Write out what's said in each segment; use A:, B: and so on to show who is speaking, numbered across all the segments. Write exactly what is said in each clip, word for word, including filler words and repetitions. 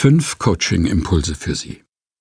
A: Fünf Coaching-Impulse für Sie.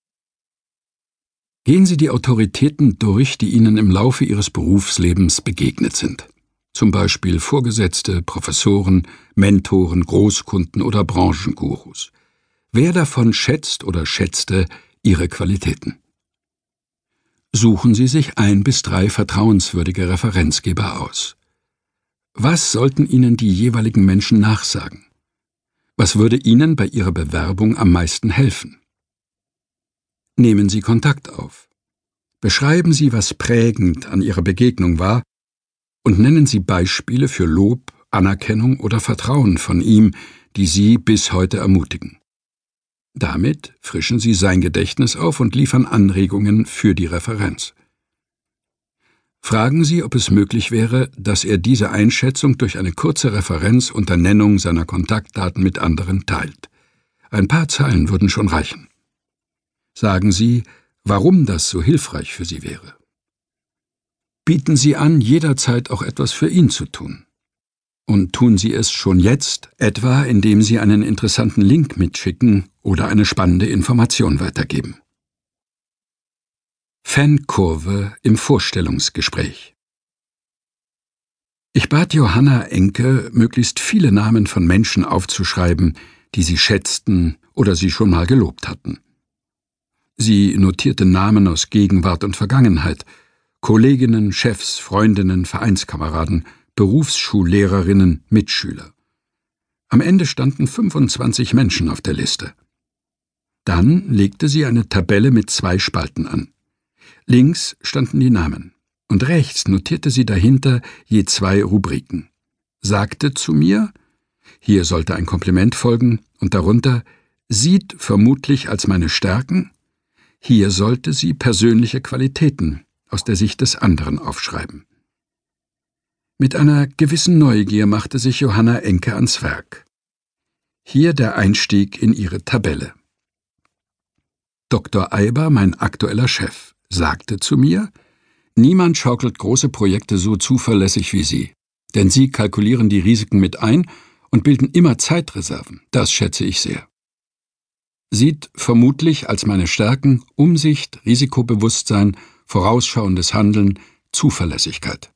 A: Gehen Sie die Autoritäten durch, die Ihnen im Laufe Ihres Berufslebens begegnet sind. Zum Beispiel Vorgesetzte, Professoren, Mentoren, Großkunden oder Branchengurus. Wer davon schätzt oder schätzte Ihre Qualitäten? Suchen Sie sich ein bis drei vertrauenswürdige Referenzgeber aus. Was sollten Ihnen die jeweiligen Menschen nachsagen? Was würde Ihnen bei Ihrer Bewerbung am meisten helfen? Nehmen Sie Kontakt auf. Beschreiben Sie, was prägend an Ihrer Begegnung war, und nennen Sie Beispiele für Lob, Anerkennung oder Vertrauen von ihm, die Sie bis heute ermutigen. Damit frischen Sie sein Gedächtnis auf und liefern Anregungen für die Referenz. Fragen Sie, ob es möglich wäre, dass er diese Einschätzung durch eine kurze Referenz unter Nennung seiner Kontaktdaten mit anderen teilt. Ein paar Zeilen würden schon reichen. Sagen Sie, warum das so hilfreich für Sie wäre. Bieten Sie an, jederzeit auch etwas für ihn zu tun. Und tun Sie es schon jetzt, etwa indem Sie einen interessanten Link mitschicken oder eine spannende Information weitergeben. Fankurve im Vorstellungsgespräch. Ich bat Johanna Enke, möglichst viele Namen von Menschen aufzuschreiben, die sie schätzten oder sie schon mal gelobt hatten. Sie notierte Namen aus Gegenwart und Vergangenheit, Kolleginnen, Chefs, Freundinnen, Vereinskameraden, Berufsschullehrerinnen, Mitschüler. Am Ende standen fünfundzwanzig Menschen auf der Liste. Dann legte sie eine Tabelle mit zwei Spalten an. Links standen die Namen, und rechts notierte sie dahinter je zwei Rubriken. Sagte zu mir, hier sollte ein Kompliment folgen, und darunter, sieht vermutlich als meine Stärken, hier sollte sie persönliche Qualitäten aus der Sicht des anderen aufschreiben. Mit einer gewissen Neugier machte sich Johanna Enke ans Werk. Hier der Einstieg in ihre Tabelle. Doktor Eiber, mein aktueller Chef, sagte zu mir, niemand schaukelt große Projekte so zuverlässig wie Sie, denn Sie kalkulieren die Risiken mit ein und bilden immer Zeitreserven, das schätze ich sehr. Sieht vermutlich als meine Stärken Umsicht, Risikobewusstsein, vorausschauendes Handeln, Zuverlässigkeit.